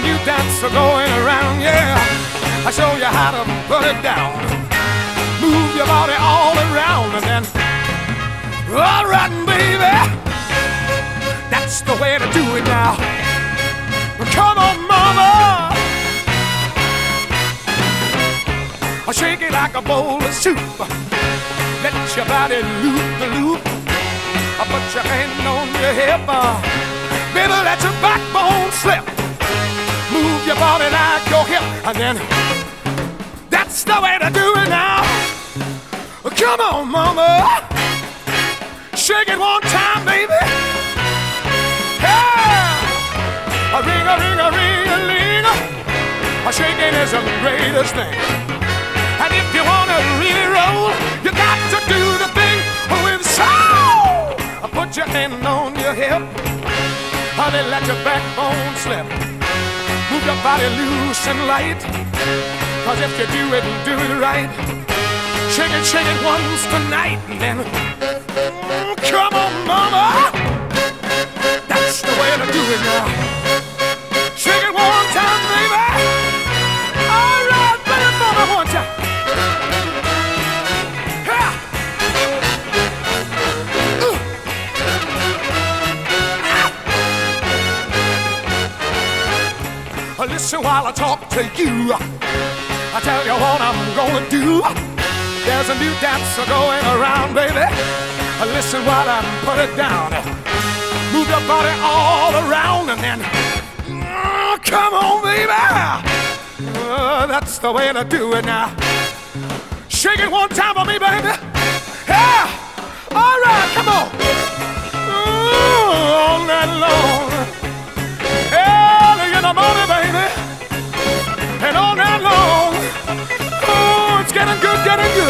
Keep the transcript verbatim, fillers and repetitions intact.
new dance going around, yeah. I show you how to put it down. Move your body all around and then, all right, baby, that's the way to do it now. Come on, mama, shake it like a bowl of soup. Let your body loop the loop. Put your hand on your hip, baby, let your backbone slip. Move your body like your hip, and then that's the way to do it now. Come on, mama, shake it one time, baby. Yeah, a ring, a ring, a ring, a ring. A shaking is the greatest thing. And if you wanna really roll, you got to do the thing with soul. Put your hand on your hip, honey, let your backbone slip. Move your body loose and light, cause if you do it, do it right. Shake it, shake it once tonight, and then oh, come on, mama, that's the way to do it now. Shake it one time, baby. All right, baby, mama, one time. Listen while I talk to you. I tell you what I'm gonna do. There's a new dance going around, baby. Listen while I put it down. Move your body all around and then oh, come on, baby. Uh, that's the way to do it now. Shake it one time for me, baby. Yeah. All right, come on. Ooh, all night long. Early in the morning, baby, and all night long. Oh, it's getting good, getting good.